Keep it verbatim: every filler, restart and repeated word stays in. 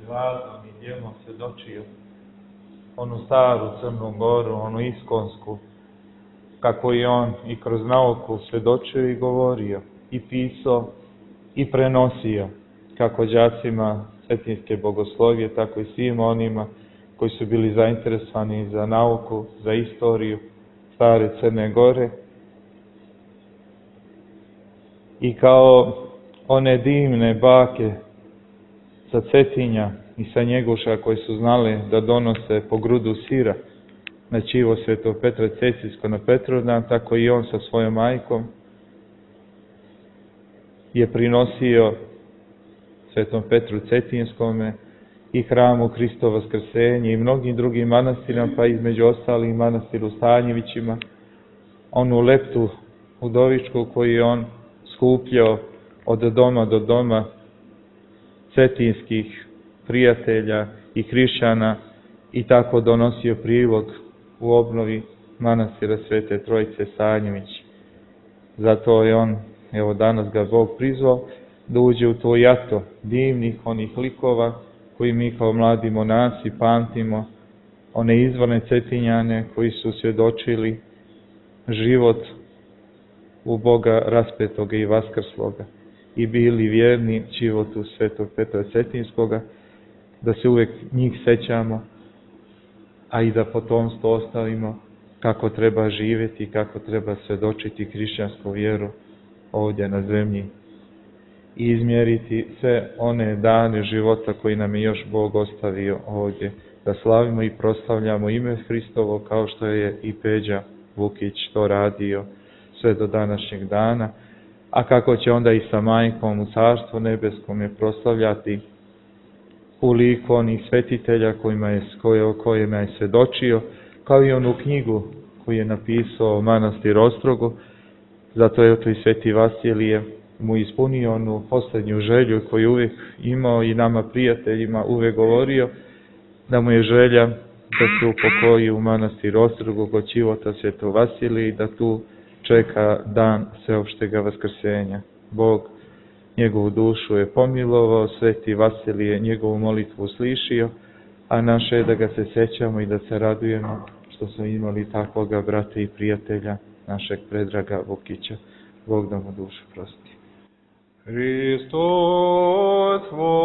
glasom i djelom svjedočio onu staru Crnu Goru, onu iskonsku, kako i on i kroz nauku svjedočio i govorio, i pisao, i prenosio, kako đacima cetinjske bogoslovije, tako i svima onima koji su bili zainteresovani za nauku, za istoriju stare Crne Gore. I kao one divne bake sa Cetinja i sa Njeguša koji su znali da donose po grudu sira na čivo Svetog Petra Cetinjsko na Petrovdan, tako i on sa svojom majkom je prinosio Svetom Petru Cetinjskome i hramu Hristovo Vaskrsenje i mnogim drugim manastirima, pa između ostalih manastiru Stanjevićima, onu leptu udovičku koju je on skupljao od doma do doma cetinskih prijatelja i hrišćana i tako donosio prilog u obnovi manastira Svete Trojice Stanjević. Zato je on, evo danas ga Bog prizvao, da uđe u to jato divnih onih likova koji mi kao mladi monasi pamtimo, one izvorne Cetinjane koji su svjedočili život u Boga raspetoga i vaskrsloga i bili vjerni životu Svetog Petra Cetinjskoga, da se uvijek njih sećamo, a i da potomstvo ostavimo kako treba živjeti i kako treba svjedočiti hrišćansku vjeru ovdje na zemlji i izmjeriti sve one dane života koji nam je još Bog ostavio ovdje, da slavimo i proslavljamo ime Hristovo kao što je i Peđa Vukić to radio sve do današnjeg dana, a kako će onda i sa majkom u Carstvu nebeskom je proslavljati u liku onih svetitelja kojima je, koje, kojima je svjedočio, kao i onu knjigu koju je napisao manastir Ostrogu. Zato je to i Sveti Vasilije mu ispunio onu posljednju želju koju uvijek imao i nama prijateljima uvijek govorio, da mu je želja da se upokoji u manastir Ostrogu kod čivota Svetog Vasilije i da tu čeka dan sveopštega vaskrsenja. Bog njegovu dušu je pomilovao, Sveti Vasilije njegovu molitvu uslišio, a naše je da ga se sećamo i da se radujemo što smo imali takvoga brata i prijatelja, našeg Predraga Vukića. Bog da mu dušu prosti. Hristos